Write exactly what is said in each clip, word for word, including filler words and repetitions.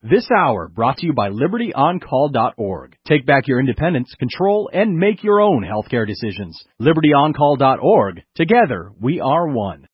This hour brought to you by Liberty On Call dot org. Take back your independence, control, and make your own healthcare decisions. Liberty On Call dot org. Together, we are one.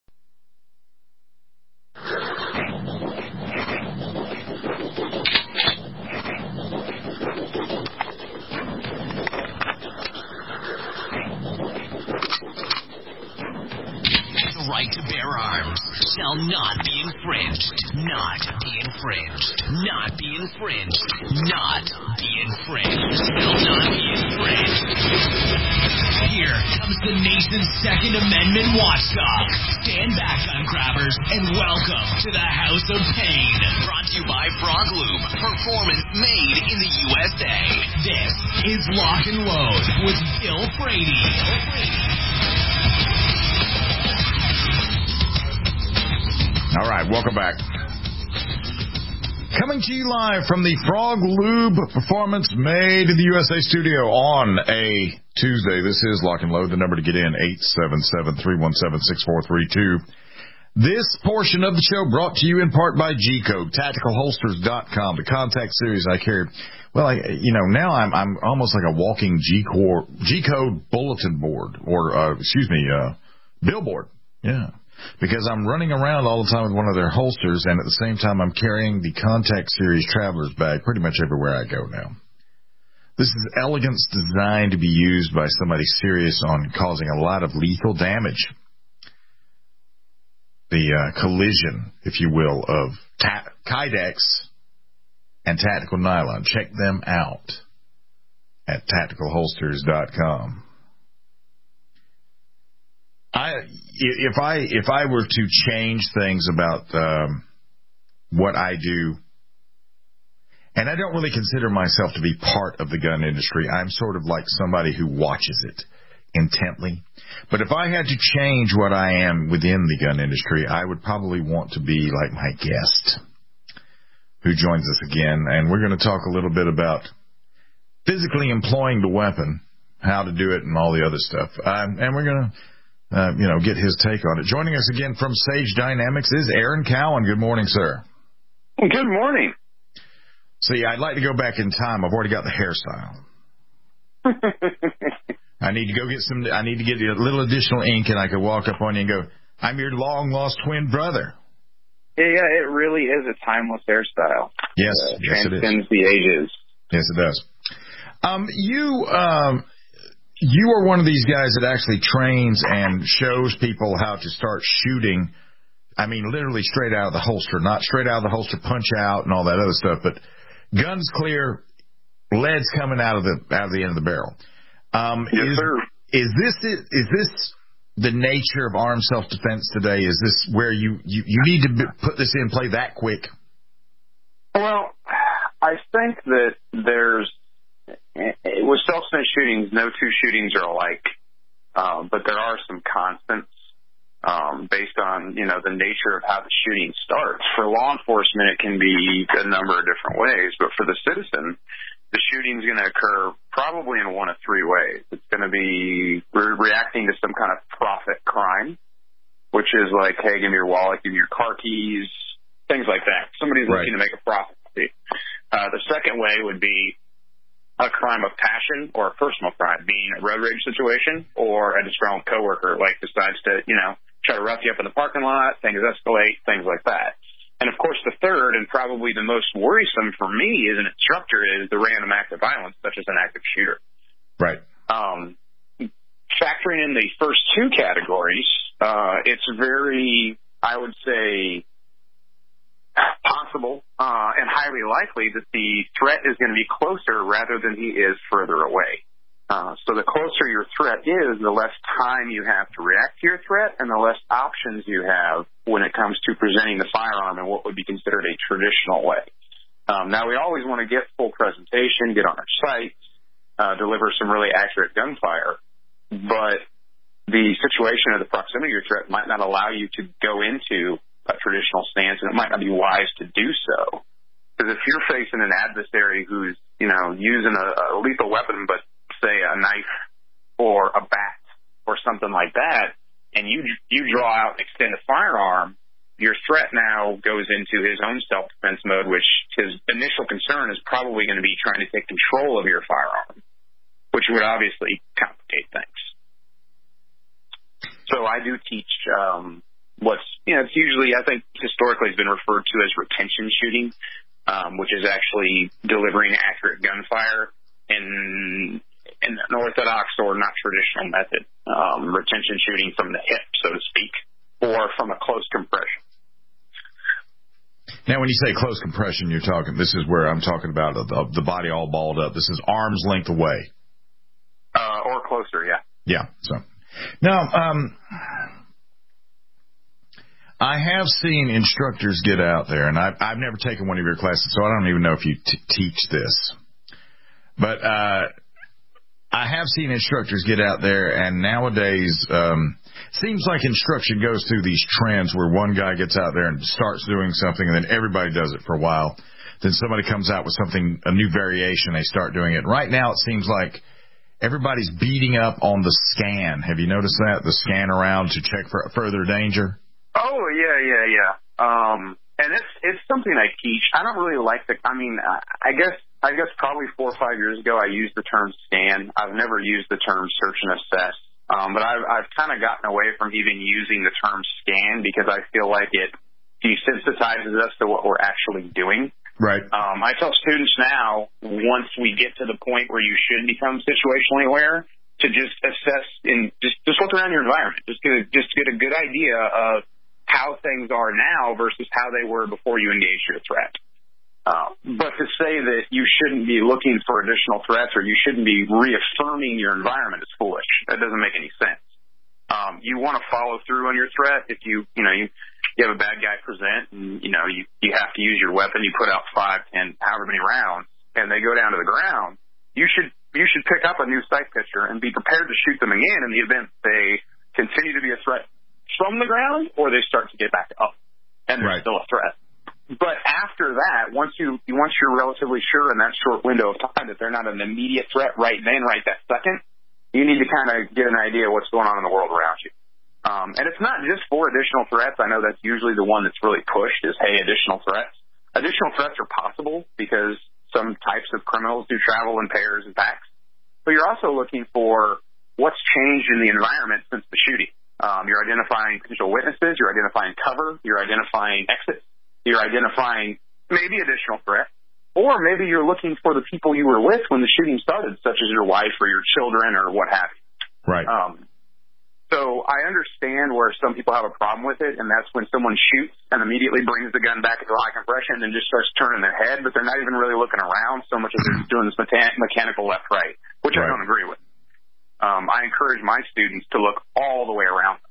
The right to bear arms shall not be infringed. Not be infringed. Not be infringed. Not be infringed. Shall not be infringed. Here comes the nation's Second Amendment watchdog. Stand back, gun grabbers, and welcome to the House of Pain. Brought to you by Frog Lube. Performance made in the U S A. This is Lock and Load with Bill Frady. Bill Frady. All right, welcome back. Coming to you live from the Frog Lube Performance Made in the U S A studio on a Tuesday. This is Lock and Load. The number to get in, eight seven seven, three one seven, six four three two. This portion of the show brought to you in part by G-Code, tactical holsters dot com, the contact series I carry. Well, I, you know, now I'm I'm almost like a walking G-Code bulletin board, or, uh, excuse me, uh, billboard. Yeah. Because I'm running around all the time with one of their holsters, and at the same time I'm carrying the Contact Series Traveler's Bag pretty much everywhere I go now. This is elegance designed to be used by somebody serious on causing a lot of lethal damage. The uh, collision, if you will, of ta- Kydex and Tactical Nylon. Check them out at tactical holsters dot com. I if I if I were to change things about um, what I do, and I don't really consider myself to be part of the gun industry. I'm sort of like somebody who watches it intently. But if I had to change what I am within the gun industry, I would probably want to be like my guest who joins us again, and we're going to talk a little bit about physically employing the weapon, how to do it, and all the other stuff. Um, and we're going to Uh, you know, get his take on it. Joining us again from Sage Dynamics is Aaron Cowan. Good morning, sir. Good morning. See, I'd like to go back in time. I've already got the hairstyle. I need to go get some, I need to get a little additional ink, and I could walk up on you and go, I'm your long-lost twin brother. Yeah, yeah, it really is a timeless hairstyle. Yes, uh, yes it is. Transcends the ages. Yes, it does. Um, you, um... You are one of these guys that actually trains and shows people how to start shooting. I mean, literally straight out of the holster, not straight out of the holster, punch out and all that other stuff, but guns clear, lead's coming out of the out of the end of the barrel. Um, yes, is, sir. Is this is this the nature of armed self-defense today? Is this where you, you, you need to put this in play that quick? Well, I think that there's with self-defense shootings, no two shootings are alike, um, but there are some constants um, based on, you know, the nature of how the shooting starts. For law enforcement, it can be a number of different ways, but for the citizen, the shooting is going to occur probably in one of three ways. It's going to be re- reacting to some kind of profit crime, which is like, hey, give me your wallet, give me your car keys, things like that. Somebody's right. looking to make a profit. Uh, the second way would be a crime of passion or a personal crime, being a road rage situation or a disgruntled coworker, like decides to, you know, try to rough you up in the parking lot, things escalate, things like that. And of course, the third and probably the most worrisome for me as an instructor is the random act of violence, such as an active shooter. Right. Um, factoring in the first two categories, uh, it's very, I would say, possible uh, and highly likely that the threat is going to be closer rather than he is further away. Uh, so the closer your threat is, the less time you have to react to your threat and the less options you have when it comes to presenting the firearm in what would be considered a traditional way. Um, now, we always want to get full presentation, get on our sites, uh, deliver some really accurate gunfire, but the situation or the proximity of your threat might not allow you to go into a traditional stance, and it might not be wise to do so. Because if you're facing an adversary who's, you know, using a, a lethal weapon, but say a knife or a bat or something like that, and you you draw out and extend a firearm, your threat now goes into his own self-defense mode, which his initial concern is probably going to be trying to take control of your firearm, which would obviously complicate things. So I do teach um, what's, you know, it's usually, I think, historically has been referred to as retention shooting, um, which is actually delivering accurate gunfire in in an orthodox or not traditional method, um, retention shooting from the hip, so to speak, or from a close compression. Now, when you say close compression, you're talking, this is where I'm talking about the, the body all balled up. This is arm's length away. Uh, or closer, yeah. Yeah, so. Now, um, I have seen instructors get out there, and I've, I've never taken one of your classes, so I don't even know if you t- teach this. But uh, I have seen instructors get out there, and nowadays um, seems like instruction goes through these trends where one guy gets out there and starts doing something, and then everybody does it for a while. Then somebody comes out with something, a new variation, they start doing it. Right now it seems like everybody's beating up on the scan. Have you noticed that? The scan around to check for further danger? Oh, yeah, yeah, yeah. Um, and it's it's something I teach. I don't really like the, I mean, I guess I guess probably four or five years ago I used the term scan. I've never used the term search and assess. Um, but I've, I've kind of gotten away from even using the term scan because I feel like it desensitizes us to what we're actually doing. Right. Um, I tell students now, once we get to the point where you should become situationally aware, to just assess and just, just look around your environment. Just get a, just get a good idea of how things are now versus how they were before you engaged your threat. Uh, but to say that you shouldn't be looking for additional threats or you shouldn't be reaffirming your environment is foolish. That doesn't make any sense. Um, you want to follow through on your threat. If you, you know, you, you have a bad guy present and, you know, you, you have to use your weapon, you put out five, ten, however many rounds, and they go down to the ground, you should, you should pick up a new sight picture and be prepared to shoot them again in the event they continue to be a threat from the ground or they start to get back up and they're right. still a threat. But after that, once you once you're relatively sure in that short window of time that they're not an immediate threat right then, right that second, you need to kind of get an idea of what's going on in the world around you. Um, and it's not just for additional threats. I know that's usually the one that's really pushed is, hey, additional threats. Additional threats are possible because some types of criminals do travel in pairs and packs. But you're also looking for what's changed in the environment since the shooting. Um, you're identifying potential witnesses. You're identifying cover. You're identifying exits. You're identifying maybe additional threats, or maybe you're looking for the people you were with when the shooting started, such as your wife or your children or what have you. Right. Um, so I understand where some people have a problem with it, and that's when someone shoots and immediately brings the gun back into high compression and just starts turning their head, but they're not even really looking around so much as they're just doing this mechan- mechanical left-right, which right. I don't agree with. Um, I encourage my students to look all the way around.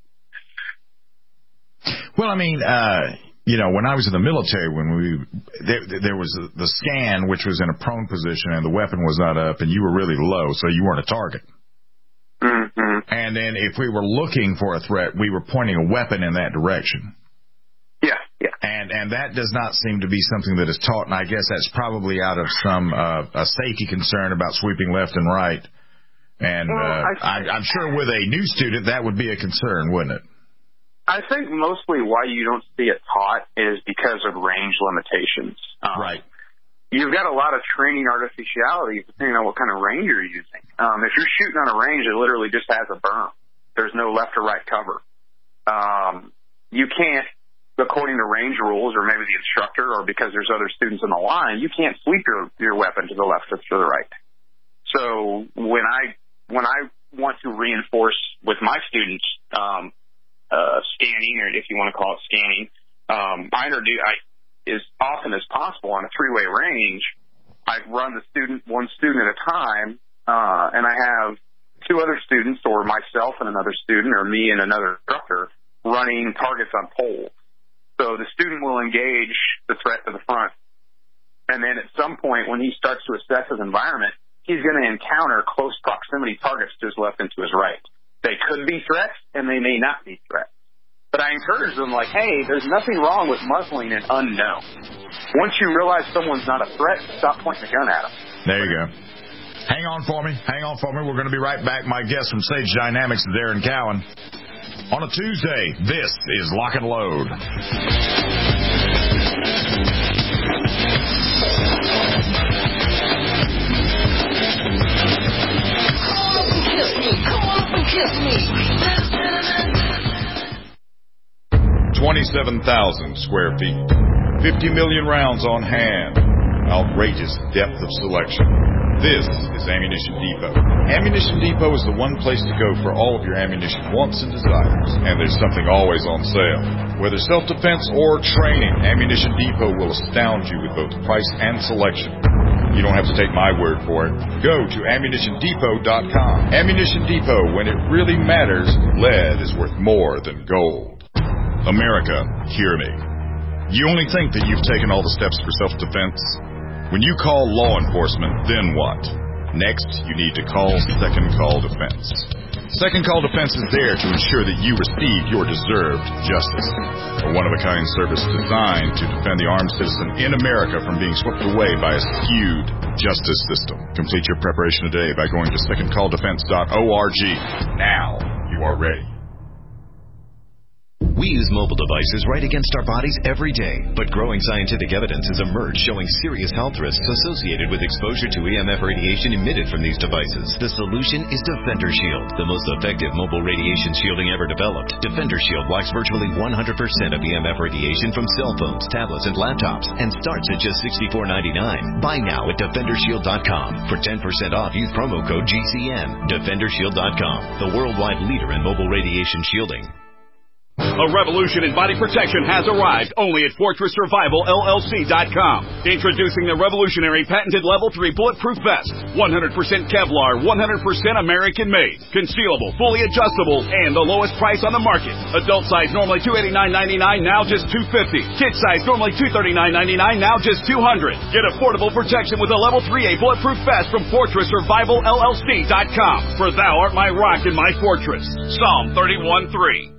Well, I mean, uh, you know, when I was in the military, when we there, there was the scan, which was in a prone position, and the weapon was not up, and you were really low, so you weren't a target. Mm-hmm. And then if we were looking for a threat, we were pointing a weapon in that direction. Yeah, yeah. And and that does not seem to be something that is taught, and I guess that's probably out of some uh, a safety concern about sweeping left and right. And well, uh, I, I, I'm sure with a new student, that would be a concern, wouldn't it? I think mostly why you don't see it taught is because of range limitations. Um, right. You've got a lot of training artificiality depending on what kind of range you're using. Um, if you're shooting on a range that literally just has a berm, there's no left or right cover. Um, you can't, according to range rules or maybe the instructor or because there's other students on the line, you can't sweep your, your weapon to the left or to the right. So when I when I want to reinforce with my students um, uh, scanning, or if you want to call it scanning, um, I introduce I, as often as possible on a three-way range. I run the student one student at a time, uh, and I have two other students, or myself and another student, or me and another instructor, running targets on poles. So the student will engage the threat to the front, and then at some point when he starts to assess his environment, he's going to encounter close proximity targets to his left and to his right. They could be threats, and they may not be threats. But I encourage them, like, hey, there's nothing wrong with muzzling an unknown. Once you realize someone's not a threat, stop pointing the gun at them. There you go. Hang on for me. Hang on for me. We're going to be right back. My guest from Sage Dynamics is Darren Cowan. On a Tuesday, this is Lock and Load. twenty-seven thousand square feet. fifty million rounds on hand. Outrageous depth of selection. This is Ammunition Depot. Ammunition Depot is the one place to go for all of your ammunition wants and desires. And there's something always on sale. Whether self-defense or training, Ammunition Depot will astound you with both price and selection. You don't have to take my word for it. Go to ammunition depot dot com. Ammunition Depot, when it really matters, lead is worth more than gold. America, hear me. You only think that you've taken all the steps for self-defense? When you call law enforcement, then what? Next, you need to call Second Call Defense. Second Call Defense is there to ensure that you receive your deserved justice. A one-of-a-kind service designed to defend the armed citizen in America from being swept away by a skewed justice system. Complete your preparation today by going to second call defense dot org. Now you are ready. We use mobile devices right against our bodies every day, but growing scientific evidence has emerged showing serious health risks associated with exposure to E M F radiation emitted from these devices. The solution is Defender Shield, the most effective mobile radiation shielding ever developed. Defender Shield blocks virtually one hundred percent of E M F radiation from cell phones, tablets, and laptops, and starts at just sixty-four ninety-nine. Buy now at defender shield dot com. For ten percent off, use promo code G C N. defender shield dot com, the worldwide leader in mobile radiation shielding. A revolution in body protection has arrived only at Fortress Survival L L C dot com. Introducing the revolutionary patented Level three Bulletproof Vest. one hundred percent Kevlar, one hundred percent American-made. Concealable, fully adjustable, and the lowest price on the market. Adult size normally two hundred eighty-nine ninety-nine, now just two hundred fifty dollars. Kid size normally two hundred thirty-nine ninety-nine, now just two hundred dollars. Get affordable protection with a Level three A Bulletproof Vest from Fortress Survival L L C dot com. For thou art my rock and my fortress. Psalm thirty-one three.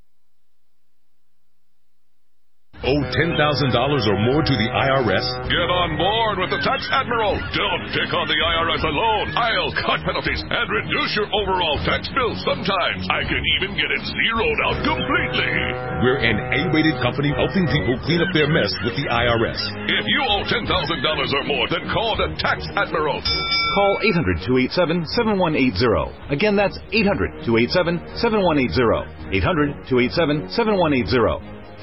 Owe ten thousand dollars or more to the I R S? Get on board with the Tax Admiral. Don't pick on the I R S alone. I'll cut penalties and reduce your overall tax bill. Sometimes I can even get it zeroed out completely. We're an A-rated company helping people clean up their mess with the I R S. If you owe ten thousand dollars or more, then call the Tax Admiral. Call eight hundred, two eight seven, seven one eight zero. Again, that's eight hundred, two eight seven, seven one eight zero. eight hundred, two eight seven, seven one eight zero.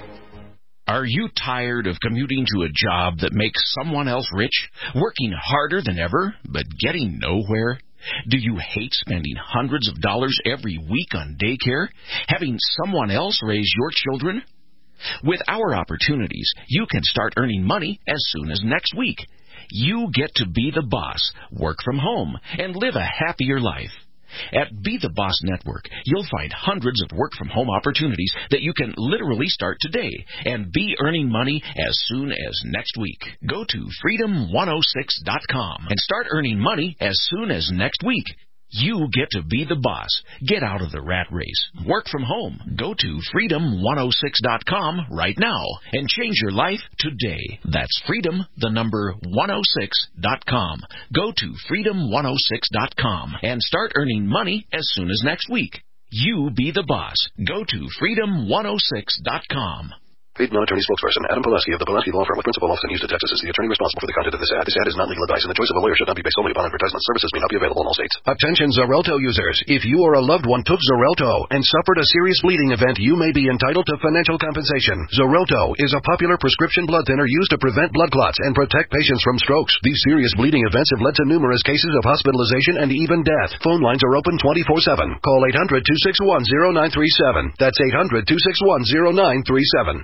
Are you tired of commuting to a job that makes someone else rich, working harder than ever, but getting nowhere? Do you hate spending hundreds of dollars every week on daycare, having someone else raise your children? With our opportunities, you can start earning money as soon as next week. You get to be the boss, work from home, and live a happier life. At Be the Boss Network, you'll find hundreds of work-from-home opportunities that you can literally start today and be earning money as soon as next week. Go to freedom one oh six dot com and start earning money as soon as next week. You get to be the boss. Get out of the rat race. Work from home. Go to freedom one oh six dot com right now and change your life today. That's freedom, the number one oh six dot com. Go to freedom one oh six dot com and start earning money as soon as next week. You be the boss. Go to freedom one oh six dot com. Paid non-attorney spokesperson Adam Pileski of the Pileski Law Firm with principal office in Houston, Texas is the attorney responsible for the content of this ad. This ad is not legal advice, and the choice of a lawyer should not be based solely upon advertisement. Services may not be available in all states. Attention Xarelto users. If you or a loved one took Xarelto and suffered a serious bleeding event, you may be entitled to financial compensation. Xarelto is a popular prescription blood thinner used to prevent blood clots and protect patients from strokes. These serious bleeding events have led to numerous cases of hospitalization and even death. Phone lines are open twenty-four seven. Call eight hundred, two six one, zero nine three seven. That's eight hundred, two six one, zero nine three seven.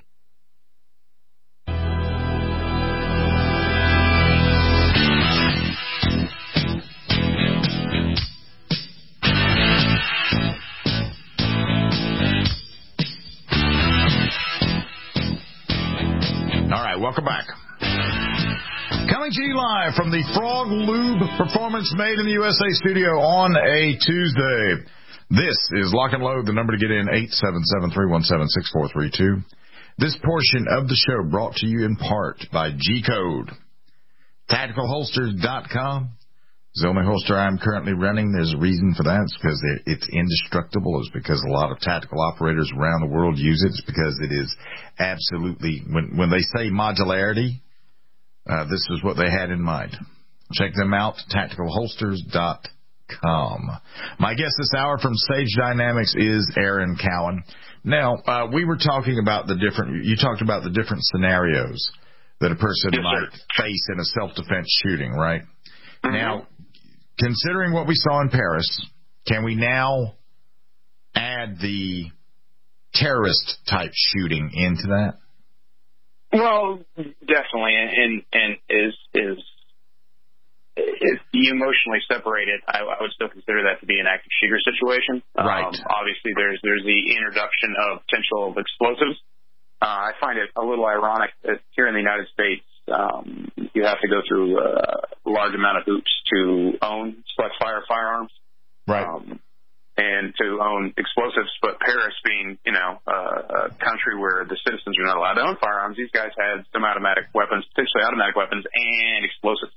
Welcome back. Coming to you live from the Frog Lube Performance Made in the U S A studio on a Tuesday. This is Lock and Load. The number to get in, eight seven seven, three one seven, six four three two. This portion of the show brought to you in part by G-Code. tactical holsters dot com is the only holster I'm currently running. There's a reason for that. It's because it's indestructible. It's because a lot of tactical operators around the world use it. It's because it is absolutely, when, when they say modularity, uh, this is what they had in mind. Check them out, tactical holsters dot com. My guest this hour from Sage Dynamics is Aaron Cowan. Now, uh, we were talking about the different, you talked about the different scenarios that a person yes, might sir. face in a self-defense shooting, right? Mm-hmm. Now, considering what we saw in Paris, can we now add the terrorist-type shooting into that? Well, definitely, and and is is if you emotionally separate it, I, I would still consider that to be an active shooter situation. Right. Um, obviously, there's there's the introduction of potential explosives. Uh, I find it a little ironic that here in the United States, um, you have to go through a large amount of hoops to own select fire firearms. Right. Um, and to own explosives, but Paris being, you know, uh, a country where the citizens are not allowed to own firearms, these guys had some automatic weapons, potentially automatic weapons, and explosives.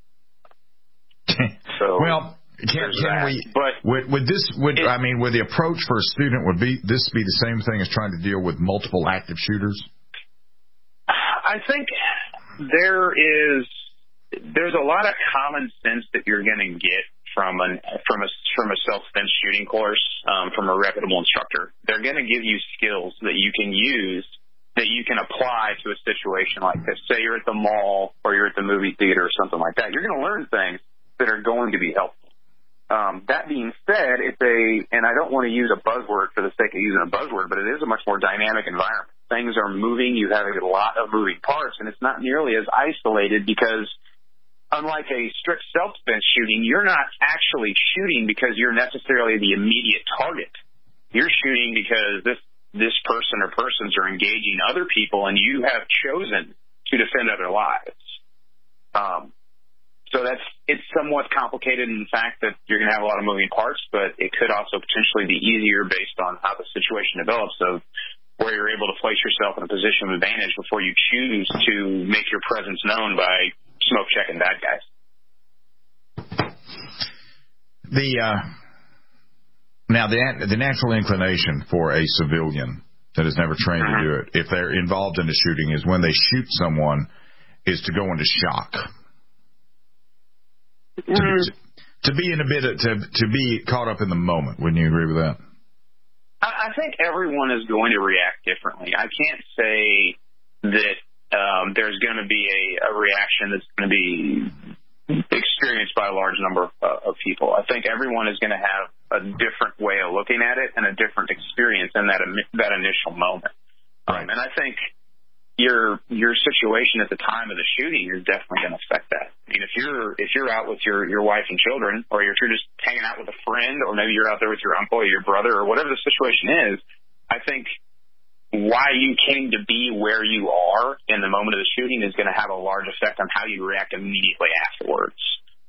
So, well, can, can we? But would, would this? Would it, I mean? Would the approach for a student would be this be the same thing as trying to deal with multiple active shooters? I think there is there's a lot of common sense that you're going to get from an from a from a self-defense shooting course um, from a reputable instructor. They're going to give you skills that you can use that you can apply to a situation like this. Say you're at the mall or you're at the movie theater or something like that. You're going to learn things that are going to be helpful. Um, that being said, it's a, and I don't want to use a buzzword for the sake of using a buzzword, but it is a much more dynamic environment. Things are moving. You have a lot of moving parts, and it's not nearly as isolated because unlike a strict self-defense shooting, you're not actually shooting because you're necessarily the immediate target. You're shooting because this this person or persons are engaging other people, and you have chosen to defend other lives. Um, so that's it's somewhat complicated in the fact that you're going to have a lot of moving parts, but it could also potentially be easier based on how the situation develops of where you're able to place yourself in a position of advantage before you choose to make your presence known by smoke checking bad guys. The uh, now the the natural inclination for a civilian that has never trained mm-hmm. to do it, if they're involved in a shooting, is when they shoot someone, is to go into shock. Mm-hmm. To, to, to be in a bit of, to to be caught up in the moment. Wouldn't you agree with that? I, I think everyone is going to react differently. I can't say that Um, there's going to be a, a reaction that's going to be experienced by a large number of, uh, of people. I think everyone is going to have a different way of looking at it and a different experience in that that initial moment. Right. Um, and I think your your situation at the time of the shooting is definitely going to affect that. I mean, if you're if you're out with your, your wife and children, or if you're just hanging out with a friend, or maybe you're out there with your uncle or your brother, or whatever the situation is, I think why you came to be where you are in the moment of the shooting is going to have a large effect on how you react immediately afterwards.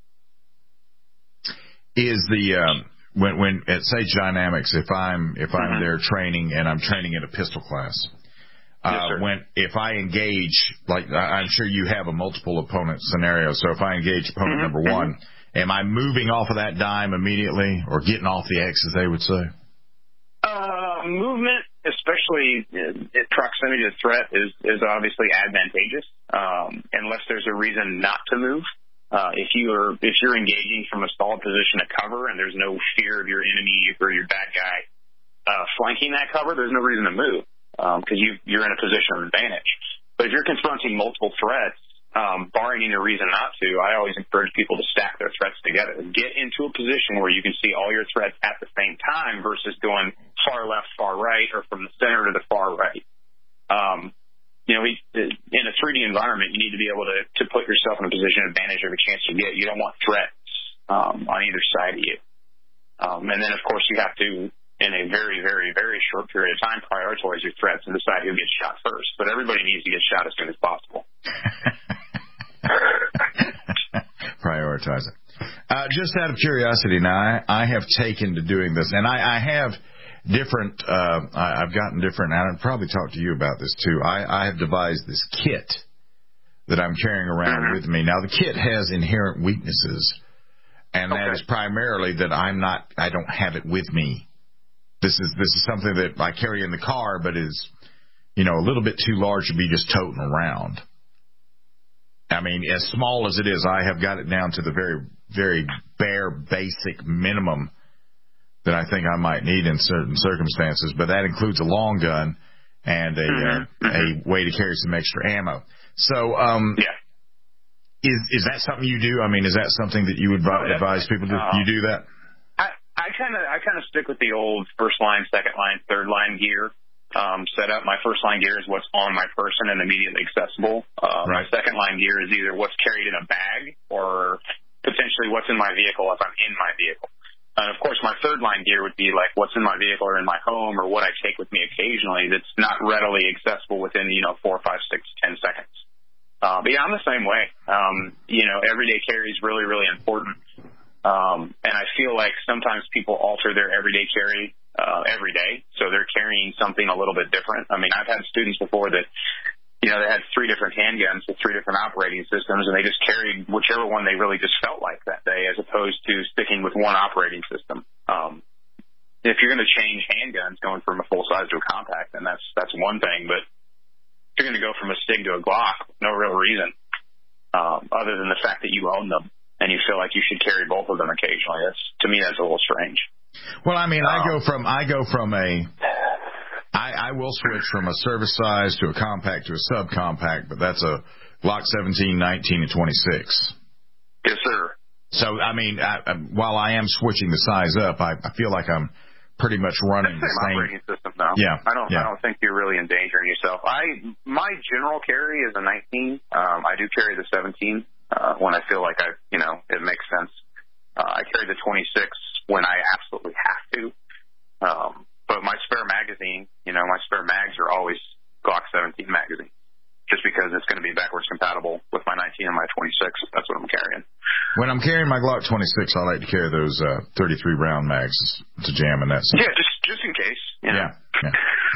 Is the um, when when at Sage Dynamics, if I'm if I'm mm-hmm. there training and I'm training in a pistol class, uh, yes, when if I engage, like I'm sure you have a multiple opponent scenario. So if I engage opponent mm-hmm. number one, mm-hmm. am I moving off of that dime immediately or getting off the X, as they would say? Uh, movement, especially in, in proximity to threat, is, is obviously advantageous, um, unless there's a reason not to move. Uh, if you're if you're engaging from a stalled position of cover and there's no fear of your enemy or your bad guy uh, flanking that cover, there's no reason to move because um, you, you're in a position of advantage. But if you're confronting multiple threats, um, barring any reason not to, I always encourage people to stack their threats together. Get into a position where you can see all your threats at the same time versus going far left, far right, or from the center to the far right. Um, you know, we, in a three D environment, you need to be able to, to put yourself in a position of advantage every chance you get. You don't want threats um, on either side of you. Um, and then, of course, you have to, in a very, very, very short period of time, prioritize your threats and decide who gets shot first. But everybody needs to get shot as soon as possible. Prioritize it. Uh, just out of curiosity, now I, I have taken to doing this, and I, I have different. Uh, I, I've gotten different. And I've probably talked to you about this too. I, I have devised this kit that I'm carrying around mm-hmm. with me. Now the kit has inherent weaknesses, and okay. that is primarily that I'm not. I don't have it with me. This is this is something that I carry in the car, but is, you know, a little bit too large to be just toting around. I mean, as small as it is, I have got it down to the very, very bare, basic minimum that I think I might need in certain circumstances. But that includes a long gun and a mm-hmm. uh, mm-hmm. a way to carry some extra ammo. So, um, yeah. is is that something you do? I mean, is that something that you would advise, oh, advise people to? Uh, you do that? I I kind of I kind of stick with the old first line, second line, third line gear um, setup. My first line gear is what's on my person and immediately accessible. Uh, right. My second line gear is either what's carried in a bag or potentially what's in my vehicle if I'm in my vehicle. And, of course, my third line gear would be like what's in my vehicle or in my home or what I take with me occasionally that's not readily accessible within, you know, four, five, six, ten seconds. Uh, but, yeah, I'm the same way. Um, you know, everyday carry is really, really important. Um, and I feel like sometimes people alter their everyday carry uh, every day, so they're carrying something a little bit different. I mean, I've had students before that, you know, they had three different handguns with three different operating systems, and they just carried whichever one they really just felt like that day as opposed to sticking with one operating system. Um, if you're going to change handguns going from a full-size to a compact, then that's that's one thing. But if you're going to go from a SIG to a Glock, no real reason um, other than the fact that you own them and you feel like you should carry both of them occasionally. That's, to me, that's a little strange. Well, I mean, um, I go from I go from a I, I will switch from a service size to a compact to a subcompact, but that's a Glock seventeen, nineteen, and twenty-six. Yes, sir. So, I mean, I, I, while I am switching the size up, I, I feel like I'm pretty much running the same operating system now. Yeah, I don't. Yeah. I don't think you're really endangering yourself. I my general carry is a nineteen. Um, I do carry the seventeen uh, when I feel like I, you know, it makes sense. Uh, I carry the twenty-six when I absolutely have to. Um, But my spare magazine, you know, my spare mags are always Glock seventeen magazine, just because it's going to be backwards compatible with my nineteen and my twenty-six. That's what I'm carrying. When I'm carrying my Glock twenty-six, I like to carry those uh, thirty-three round mags to jam in that. Stuff. Yeah, just just in case. You know? Yeah. yeah.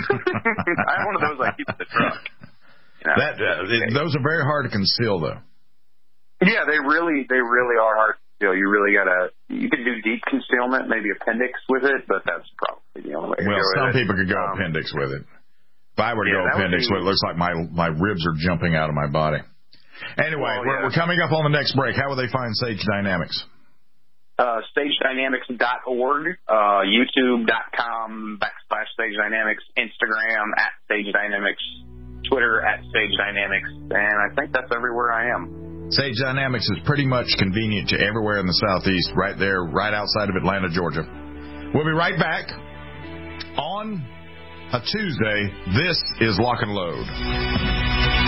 I have one of those I keep in the truck. You know, that uh, it, those are very hard to conceal, though. Yeah, they really they really are hard. You know, you really gotta. You can do deep concealment, maybe appendix with it, but that's probably the only way. Well, to go some with people it. could go um, appendix with it. If I were to yeah, go appendix be, with it, it looks like my my ribs are jumping out of my body. Anyway, well, we're, yeah. we're coming up on the next break. How will they find Sage Dynamics? Uh, sage dynamics dot org, uh, YouTube.com backslash Sage Dynamics, Instagram at Sage Dynamics, Twitter at Sage Dynamics, and I think that's everywhere I am. Sage Dynamics is pretty much convenient to everywhere in the Southeast, right there, right outside of Atlanta, Georgia. We'll be right back on a Tuesday. This is Lock and Load.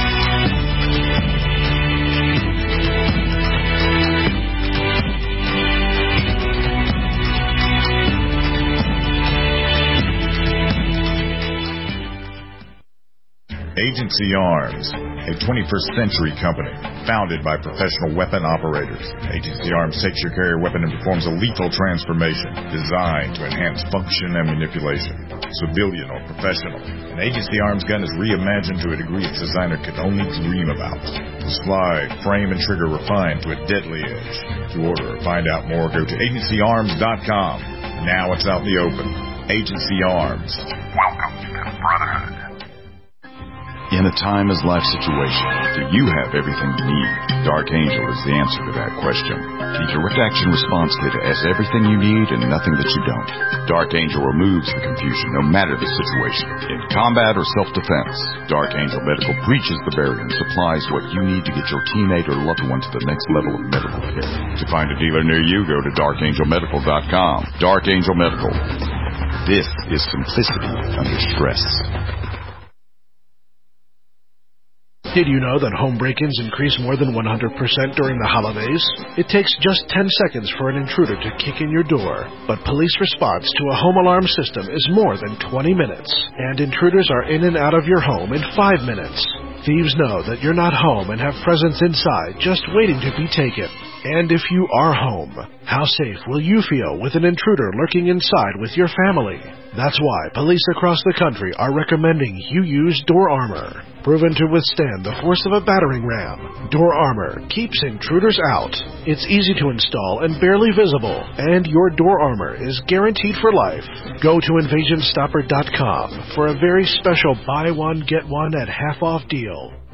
Agency Arms, a twenty-first century company founded by professional weapon operators. Agency Arms takes your carrier weapon and performs a lethal transformation designed to enhance function and manipulation. Civilian or professional, an Agency Arms gun is reimagined to a degree its designer could only dream about. The slide, frame, and trigger refined to a deadly edge. To order or find out more, go to agency arms dot com. Now it's out in the open. Agency Arms. Welcome to the Brotherhood. In a timeless-life situation, do you have everything you need? Dark Angel is the answer to that question. The Direct Action Response Kit has everything you need and nothing that you don't. Dark Angel removes the confusion, no matter the situation. In combat or self-defense, Dark Angel Medical breaches the barrier and supplies what you need to get your teammate or loved one to the next level of medical care. To find a dealer near you, go to dark angel medical dot com. Dark Angel Medical. This is simplicity under stress. Did you know that home break-ins increase more than one hundred percent during the holidays? It takes just ten seconds for an intruder to kick in your door, but police response to a home alarm system is more than twenty minutes, and intruders are in and out of your home in five minutes. Thieves know that you're not home and have presents inside just waiting to be taken. And if you are home, how safe will you feel with an intruder lurking inside with your family? That's why police across the country are recommending you use Door Armor. Proven to withstand the force of a battering ram, Door Armor keeps intruders out. It's easy to install and barely visible, and your Door Armor is guaranteed for life. Go to invasion stopper dot com for a very special buy one, get one at half off deal.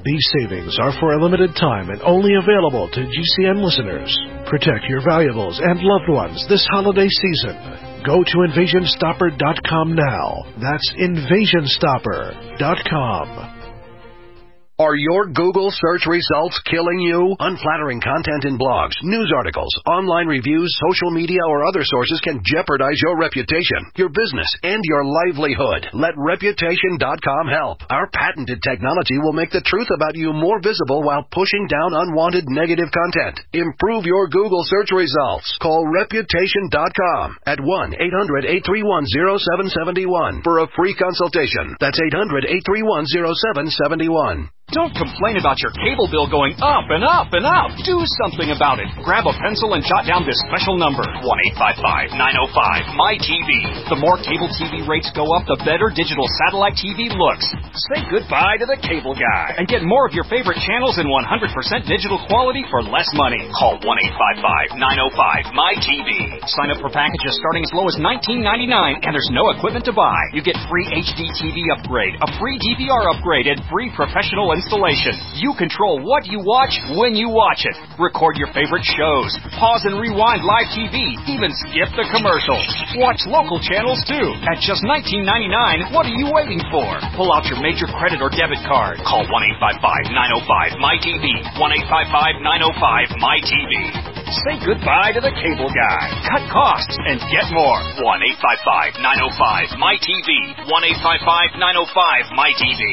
These savings are for a limited time and only available to G C N listeners. Protect your valuables and loved ones this holiday season. Go to invasion stopper dot com now. That's invasion stopper dot com. Are your Google search results killing you? Unflattering content in blogs, news articles, online reviews, social media, or other sources can jeopardize your reputation, your business, and your livelihood. Let reputation dot com help. Our patented technology will make the truth about you more visible while pushing down unwanted negative content. Improve your Google search results. Call reputation dot com at one eight hundred eight three one oh seven seven one for a free consultation. That's eight hundred eight three one oh seven seven one. Don't complain about your cable bill going up and up and up. Do something about it. Grab a pencil and jot down this special number, one eight five five nine oh five M Y T V. The more cable T V rates go up, the better digital satellite T V looks. Say goodbye to the cable guy and get more of your favorite channels in one hundred percent digital quality for less money. Call one eight five five nine oh five M Y T V. Sign up for packages starting as low as nineteen ninety-nine, and there's no equipment to buy. You get free H D T V upgrade, a free D V R upgrade, and free professional installation. You control what you watch when you watch it. Record your favorite shows. Pause and rewind live T V. Even skip the commercials. Watch local channels too. At just nineteen ninety-nine, what are you waiting for? Pull out your major credit or debit card. Call one eight five five nine oh five M Y T V. one eight five five nine oh five M Y T V. Say goodbye to the cable guy. Cut costs and get more. one eight five five nine oh five M Y T V. one eight five five nine oh five M Y T V.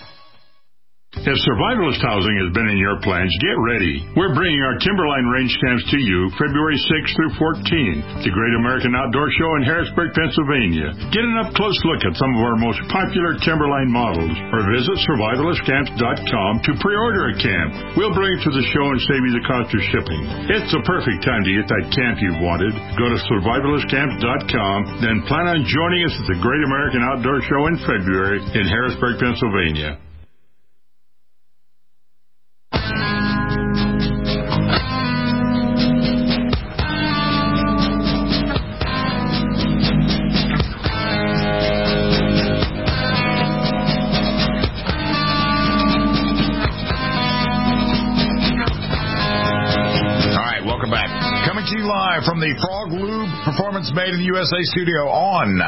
If survivalist housing has been in your plans, get ready. We're bringing our Timberline range camps to you February sixth through fourteenth, the Great American Outdoor Show in Harrisburg, Pennsylvania. Get an up-close look at some of our most popular Timberline models, or visit survivalist camps dot com to pre-order a camp. We'll bring it to the show and save you the cost of shipping. It's the perfect time to get that camp you've wanted. Go to survivalist camps dot com, then plan on joining us at the Great American Outdoor Show in February in Harrisburg, Pennsylvania. From the Frog Lube Performance Made in the U S A studio on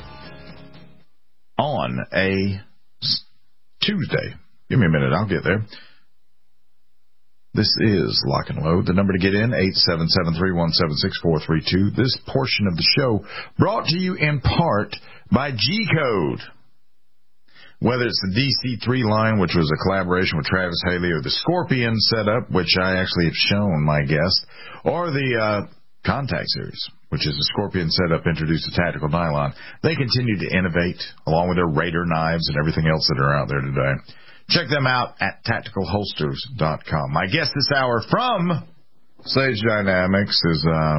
on a Tuesday. Give me a minute, I'll get there. This is Lock and Load. The number to get in, eight seven seven, three one seven, six four three two. This portion of the show brought to you in part by G-Code. Whether it's the D C three line, which was a collaboration with Travis Haley, or the Scorpion setup, which I actually have shown my guest, or the uh, Contact Series, which is a Scorpion setup introduced to tactical nylon. They continue to innovate, along with their Raider knives and everything else that are out there today. Check them out at tactical holsters dot com. My guest this hour from Sage Dynamics is uh,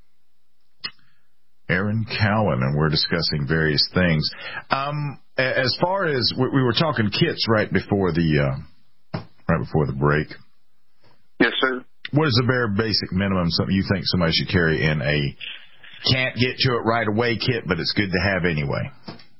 Aaron Cowan, and we're discussing various things. Um, as far as we, we were talking kits right before the uh, right before the break. Yes, sir. What is the bare basic minimum something you think somebody should carry in a can't get to it right away kit, but it's good to have anyway?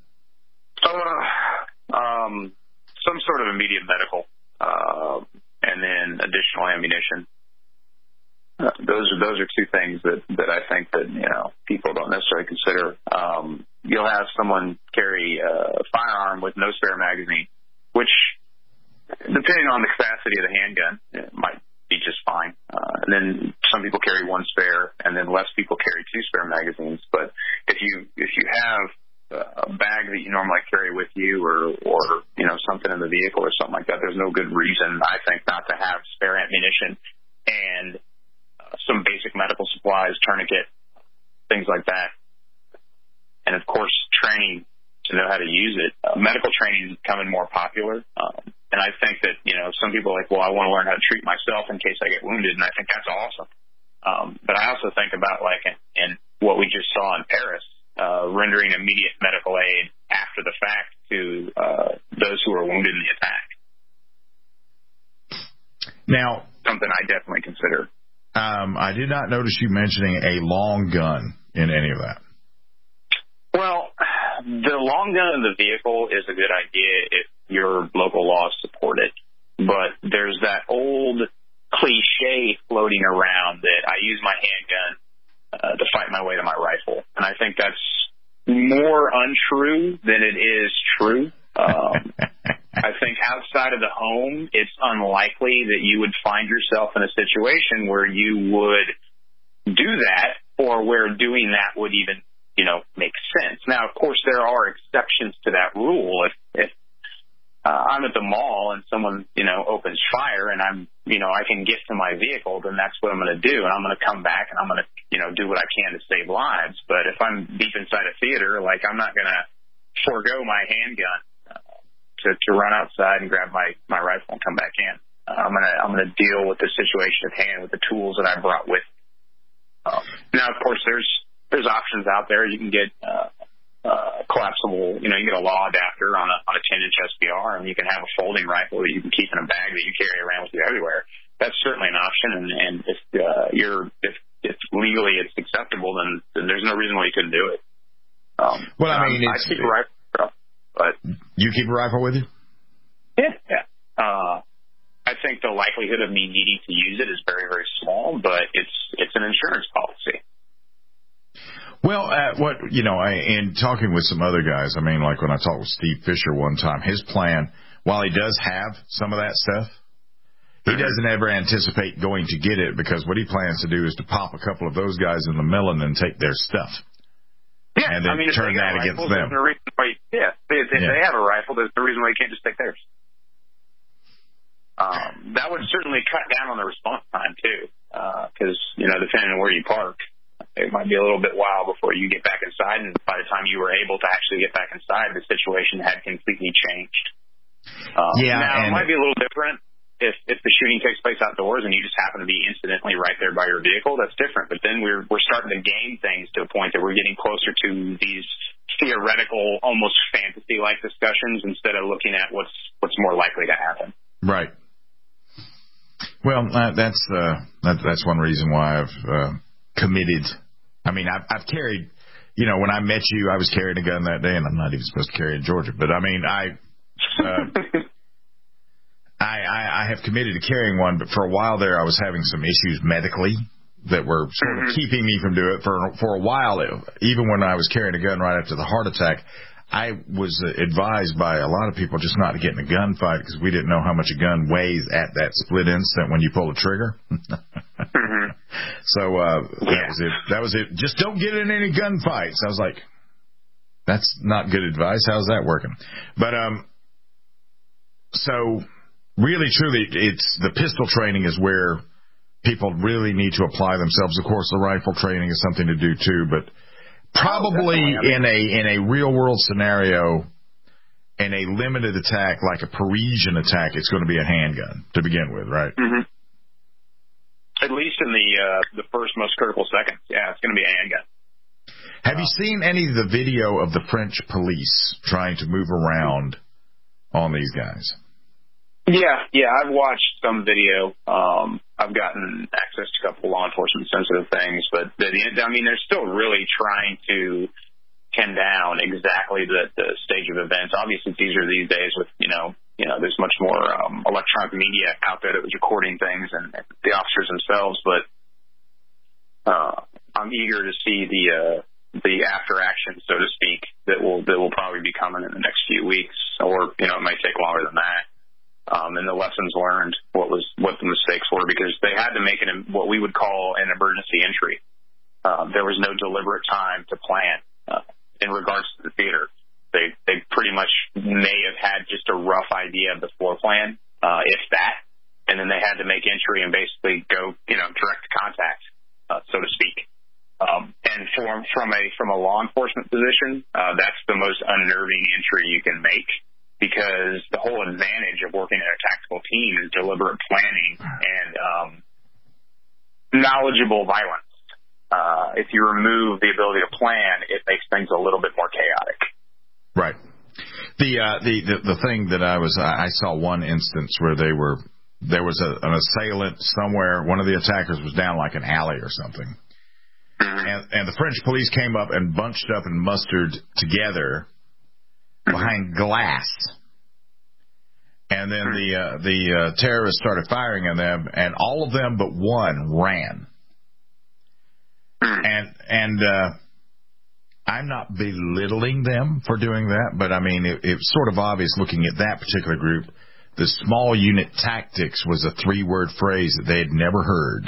Uh, um, some sort of immediate medical, uh, and then additional ammunition. Uh, those are those are two things that, that I think that you know people don't necessarily consider. Um, you'll have someone carry a firearm with no spare magazine, which, depending on the capacity of the handgun, it might be just fine. Uh, and then some people carry one spare, and then less people carry two spare magazines. But if you if you have a bag that you normally carry with you, or or you know something in the vehicle or something like that, there's no good reason I think not to have spare ammunition and uh, some basic medical supplies, tourniquet, things like that. And of course, training to know how to use it. Uh, medical training is becoming more popular. Um, And I think that, you know, some people are like, well, I want to learn how to treat myself in case I get wounded, and I think that's awesome. Um, but I also think about, like, in, in what we just saw in Paris, uh, rendering immediate medical aid after the fact to uh, those who were wounded in the attack. Now, something I definitely consider. Um, I did not notice you mentioning a long gun in any of that. Well, the long gun in the vehicle is a good idea if your local laws support it. but there's that old cliche floating around that I use my handgun uh, to fight my way to my rifle. And I think that's more untrue than it is true. Um, I think outside of the home, it's unlikely that you would find yourself in a situation where you would do that or where doing that would even, you know, make sense. Now, of course, there are exceptions to that rule. If, if uh, I'm at the mall and someone, you know, opens fire and I'm, you know, I can get to my vehicle, then that's what I'm going to do. And I'm going to come back and I'm going to, you know, do what I can to save lives. But if I'm deep inside a theater, like, I'm not going to forego my handgun uh, to, to run outside and grab my, my rifle and come back in. Uh, I'm going to, I'm going to deal with the situation at hand with the tools that I brought with me. Uh, now, of course, there's, there's options out there. You can get, uh, Uh, collapsible, you know, you get a law adapter on a on a ten inch S B R, and you can have a folding rifle that you can keep in a bag that you carry around with you everywhere. That's certainly an option, and, and if uh, you're if, if legally it's acceptable, then, then there's no reason why you couldn't do it. Um, well, I mean, um, it's, I keep a rifle, but you keep a rifle with you? Yeah, yeah. Uh, I think the likelihood of me needing to use it is very, very small, but it's it's an insurance policy. Well, uh, what, you know, I, in talking with some other guys, I mean, like when I talked with Steve Fisher one time, his plan, while he does have some of that stuff, he doesn't ever anticipate going to get it, because what he plans to do is to pop a couple of those guys in the mill and then take their stuff. Yeah, and then I mean, turn that against rifle, them. No reason why, yeah, if, if yeah. they have a rifle, there's no reason why you can't just take theirs. Um, that would certainly cut down on the response time, too, because, uh, you know, depending on where you park, it might be a little bit while before you get back inside, and by the time you were able to actually get back inside, the situation had completely changed. Um, yeah, now, and it might be a little different if if the shooting takes place outdoors and you just happen to be incidentally right there by your vehicle. That's different. But then we're we're starting to game things to a point that we're getting closer to these theoretical, almost fantasy-like discussions instead of looking at what's what's more likely to happen. Right. Well, uh, that's uh, that, that's one reason why I've uh, committed. I mean, I've, I've carried, you know, when I met you, I was carrying a gun that day, and I'm not even supposed to carry in Georgia. But, I mean, I, uh, I, I, I have committed to carrying one, but for a while there, I was having some issues medically that were sort of keeping me from doing it. For, for a while, it, even when I was carrying a gun right after the heart attack, I was advised by a lot of people just not to get in a gunfight because we didn't know how much a gun weighs at that split instant when you pull the trigger. mm-hmm. So uh, that yeah. was it. That was it. Just don't get in any gunfights. I was like, that's not good advice. How's that working? But um, so really, truly, it's the pistol training is where people really need to apply themselves. Of course, the rifle training is something to do too, but probably oh, in a in a real world scenario, in a limited attack like a Parisian attack, it's going to be a handgun to begin with, right? Mm-hmm. At least in the uh, the first most critical seconds, yeah, it's going to be a handgun. Have uh, you seen any of the video of the French police trying to move around on these guys? Yeah, yeah, I've watched some video. Um, I've gotten access to a couple law enforcement sensitive things, but the, I mean, they're still really trying to pin down exactly the, the stage of events. Obviously, it's easier these days with, you know, you know, there's much more um, electronic media out there that was recording things and the officers themselves. But uh, I'm eager to see the uh, the after action, so to speak, that will that will probably be coming in the next few weeks, or you know, it might take longer than that. Um, and the lessons learned, what was what the mistakes were, because they had to make an what we would call an emergency entry. Um, there was no deliberate time to plan uh, in regards to the theater. They they pretty much may have had just a rough idea of the floor plan, uh, if that, and then they had to make entry and basically go, you know, direct contact, uh, so to speak. Um, and from from a from a law enforcement position, uh, that's the most unnerving entry you can make. Because the whole advantage of working in a tactical team is deliberate planning and um, knowledgeable violence. Uh, if you remove the ability to plan, it makes things a little bit more chaotic. Right. The uh, the, the the thing that I was I saw one instance where they were there was a, an assailant somewhere. One of the attackers was down like an alley or something, mm-hmm. and, and the French police came up and bunched up and mustered together behind glass. And then the uh, the uh, terrorists started firing on them, and all of them but one ran. And and uh, I'm not belittling them for doing that, but I mean, it, it was sort of obvious looking at that particular group. The small unit tactics was a three-word phrase that they had never heard.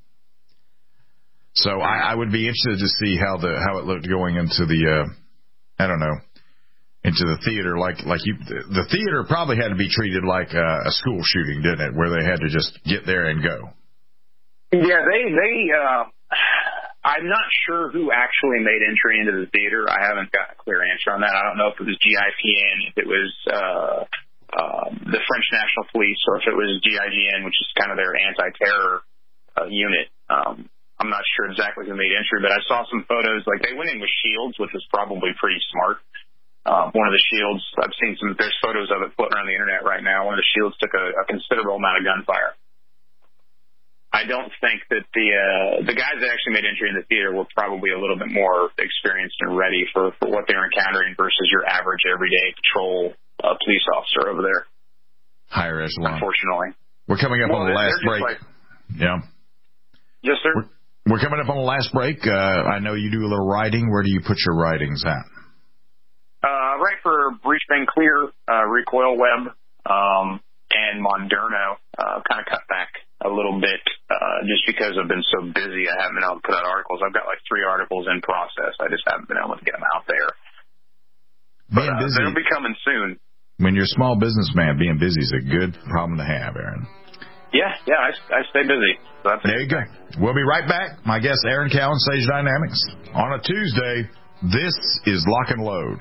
So I, I would be interested to see how the how it looked going into the uh, I don't know into the theater. Like like you, the theater probably had to be treated like a, a school shooting, didn't it? Where they had to just get there and go. Yeah, they they. Uh, I'm not sure who actually made entry into the theater. I haven't got a clear answer on that. I don't know if it was G I P N, if it was uh, uh, the French National Police, or if it was G I G N, which is kind of their anti-terror uh, unit. Um, I'm not sure exactly who made entry, but I saw some photos. Like, they went in with shields, which was probably pretty smart. Uh, one of the shields, I've seen some, there's photos of it floating around the internet right now. One of the shields took a, a considerable amount of gunfire. I don't think that the uh, the guys that actually made entry in the theater were probably a little bit more experienced and ready for, for what they were encountering versus your average everyday patrol uh, police officer over there. Higher echelon. Unfortunately. We're coming up well, on the last break. Like, yeah. Yes, sir. We're, we're coming up on the last break. Uh, I know you do a little writing. Where do you put your writings at? Uh, I write for Breach Been Clear, uh, Recoil Web, um, and Moderno. Uh, kind of cut back a little bit uh, just because I've been so busy. I haven't been able to put out articles. I've got like three articles in process. I just haven't been able to get them out there. But uh, they'll be coming soon. When you're a small businessman, being busy is a good problem to have, Aaron. Yeah, yeah, I, I stay busy. So that's there you go. We'll be right back. My guest, Aaron Cowan, Sage Dynamics. On a Tuesday, this is Lock and Load.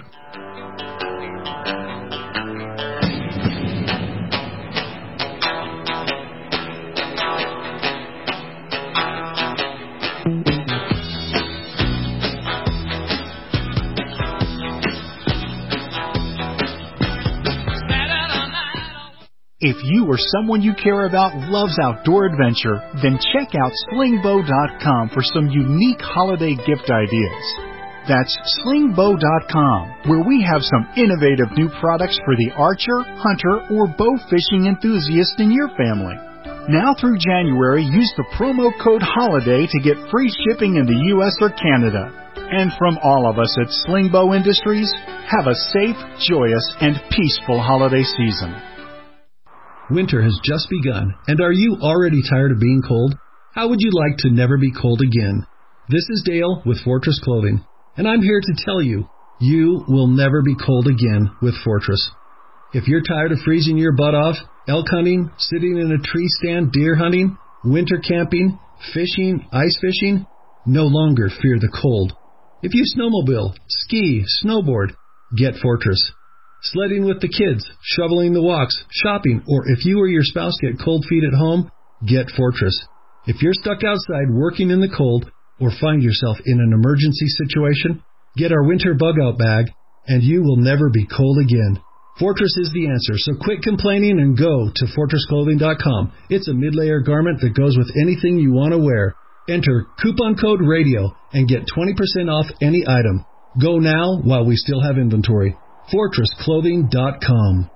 If you or someone you care about loves outdoor adventure, then check out sling bow dot com for some unique holiday gift ideas. That's sling bow dot com, where we have some innovative new products for the archer, hunter, or bow fishing enthusiast in your family. Now through January, use the promo code HOLIDAY to get free shipping in the U S or Canada. And from all of us at Sling Bow Industries, have a safe, joyous, and peaceful holiday season. Winter has just begun, and are you already tired of being cold? How would you like to never be cold again? This is Dale with Fortress Clothing, and I'm here to tell you, you will never be cold again with Fortress. If you're tired of freezing your butt off, elk hunting, sitting in a tree stand, deer hunting, winter camping, fishing, ice fishing, no longer fear the cold. If you snowmobile, ski, snowboard, get Fortress. Sledding with the kids, shoveling the walks, shopping, or if you or your spouse get cold feet at home, get Fortress. If you're stuck outside working in the cold or find yourself in an emergency situation, get our winter bug-out bag, and you will never be cold again. Fortress is the answer, so quit complaining and go to fortress clothing dot com. It's a mid-layer garment that goes with anything you want to wear. Enter coupon code RADIO and get twenty percent off any item. Go now while we still have inventory. fortress clothing dot com.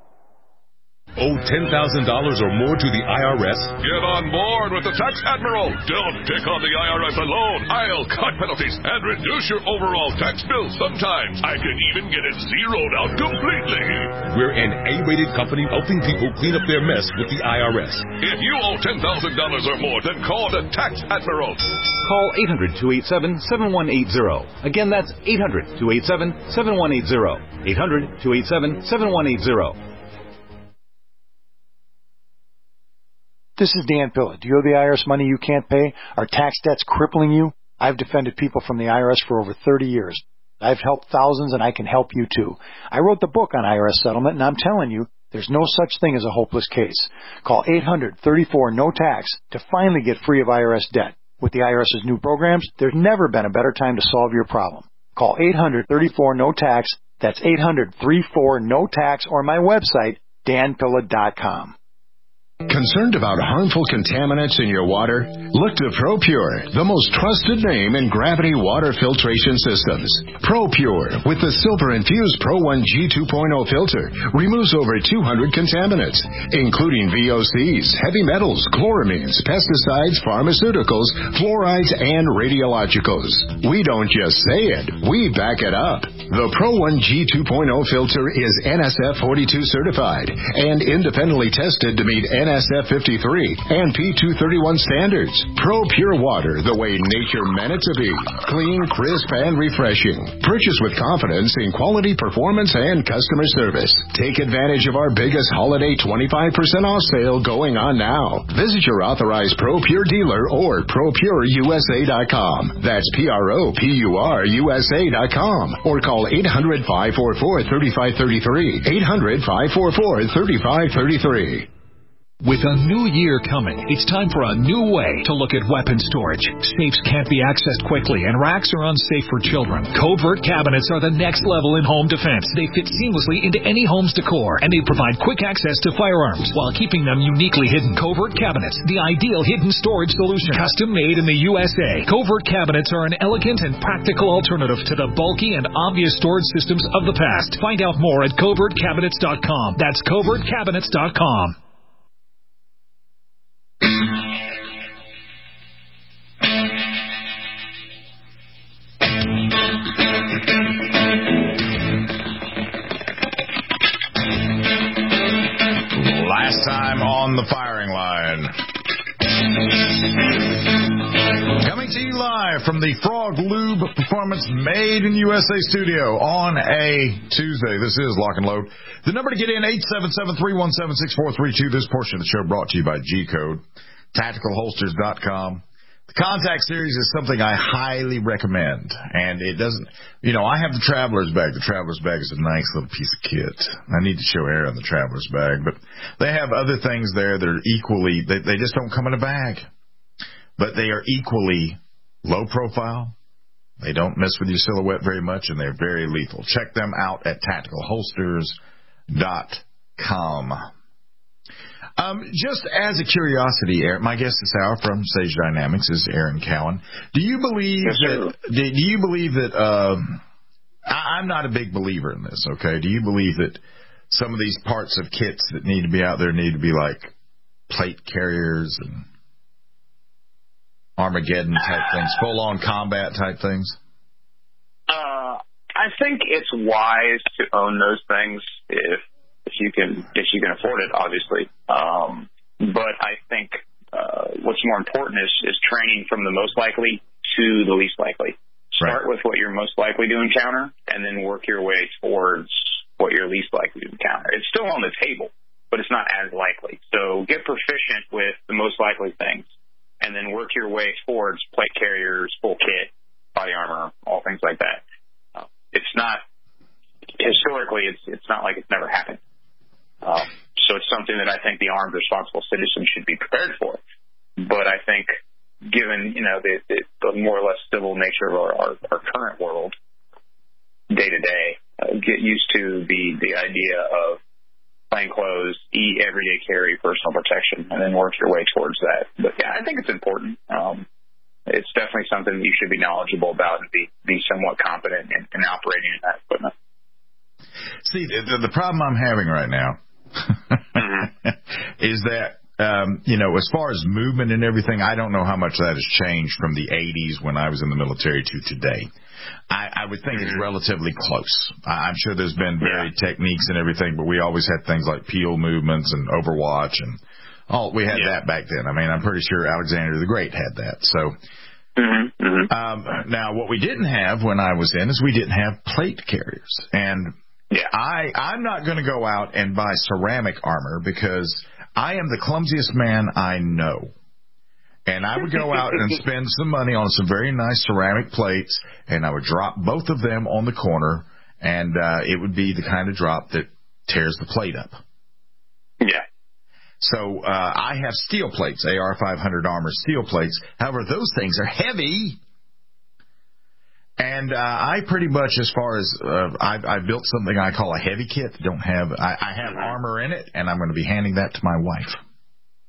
Owe ten thousand dollars or more to the I R S? Get on board with the Tax Admiral. Don't take on the I R S alone. I'll cut penalties and reduce your overall tax bill. Sometimes I can even get it zeroed out completely. We're an A-rated company helping people clean up their mess with the I R S. If you owe ten thousand dollars or more, then call the Tax Admiral. Call eight hundred, two eight seven, seven one eight zero. Again, that's eight hundred, two eight seven, seven one eight zero. eight hundred, two eight seven, seven one eight zero. This is Dan Pilla. Do you owe the I R S money you can't pay? Are tax debts crippling you? I've defended people from the I R S for over thirty years. I've helped thousands, and I can help you too. I wrote the book on I R S settlement, and I'm telling you, there's no such thing as a hopeless case. Call eight hundred, thirty-four, no tax to finally get free of I R S debt. With the IRS's new programs, there's never been a better time to solve your problem. Call eight hundred, thirty-four, no tax. That's eight hundred, thirty-four, no tax, or my website, dan pilla dot com. Concerned about harmful contaminants in your water? Look to ProPure, the most trusted name in gravity water filtration systems. ProPure, with the silver-infused Pro one G two point oh filter, removes over two hundred contaminants, including V O Cs, heavy metals, chloramines, pesticides, pharmaceuticals, fluorides, and radiologicals. We don't just say it, we back it up. The Pro one G two point oh filter is N S F forty-two certified and independently tested to meet N S F fifty-three and P two thirty-one standards. Pro Pure Water, the way nature meant it to be. Clean, crisp, and refreshing. Purchase with confidence in quality, performance, and customer service. Take advantage of our biggest holiday twenty-five percent off sale going on now. Visit your authorized Pro Pure dealer or pro pure U S A dot com. That's P R O P U R U S A dot com. Or call eight hundred, five four four, three five three three. eight hundred, five four four, three five three three. With a new year coming, it's time for a new way to look at weapon storage. Safes can't be accessed quickly, and racks are unsafe for children. Covert cabinets are the next level in home defense. They fit seamlessly into any home's decor, and they provide quick access to firearms while keeping them uniquely hidden. Covert cabinets, the ideal hidden storage solution. Custom made in the U S A. Covert cabinets are an elegant and practical alternative to the bulky and obvious storage systems of the past. Find out more at covert cabinets dot com. That's covert cabinets dot com. Last time on the firing line. Coming to you live from the Frog Lube Performance Made in U S A studio on a Tuesday. This is Lock and Load. The number to get in, eight seven seven, three one seven, six four three two. This portion of the show brought to you by G-Code, tactical holsters dot com. The Contact Series is something I highly recommend, and it doesn't, you know, I have the Traveler's Bag. The Traveler's Bag is a nice little piece of kit. I need to show Aaron the Traveler's Bag, but they have other things there that are equally, they, they just don't come in a bag, but they are equally low profile. They don't mess with your silhouette very much, and they're very lethal. Check them out at tactical holsters dot com. Um, just as a curiosity, Aaron, my guest this hour from Sage Dynamics is Aaron Cowan. Do you believe yes, that? Do you believe that? Um, I, I'm not a big believer in this. Okay, do you believe that some of these parts of kits that need to be out there need to be like plate carriers and Armageddon type things, full on combat type things? Uh, I think it's wise to own those things if. If you can, if you can afford it, obviously. Um, but I think uh, what's more important is, is training from the most likely to the least likely. Start right. with what you're most likely to encounter, and then work your way towards what you're least likely to encounter. It's still on the table, but it's not as likely. So get proficient with the most likely things, and then work your way towards plate carriers, full kit, body armor, all things like that. Uh, it's not historically, it's it's not like it's never happened. Um, so it's something that I think the armed, responsible citizen should be prepared for. But I think, given you know the, the, the more or less civil nature of our, our, our current world, day to day, uh, get used to the the idea of plain clothes, e everyday carry, personal protection, and then work your way towards that. But yeah, I think it's important. Um, it's definitely something that you should be knowledgeable about and be be somewhat competent in, in operating in that equipment. See, the, the problem I'm having right now is that, um, you know, as far as movement and everything, I don't know how much that has changed from the eighties when I was in the military to today. I, I would think it's relatively close. I'm sure there's been varied yeah. techniques and everything, but we always had things like peel movements and Overwatch and all. We had yeah. that back then. I mean, I'm pretty sure Alexander the Great had that. So. Mm-hmm, mm-hmm. Um, now, what we didn't have when I was in is we didn't have plate carriers. And yeah. I, I'm not going to go out and buy ceramic armor because I am the clumsiest man I know. And I would go out and spend some money on some very nice ceramic plates, and I would drop both of them on the corner, and uh, it would be the kind of drop that tears the plate up. Yeah. So uh, I have steel plates, A R five hundred Armor steel plates. However, those things are heavy. And uh, I pretty much, as far as uh, I've, I've built something I call a heavy kit. Don't have I, I have armor in it, and I'm going to be handing that to my wife.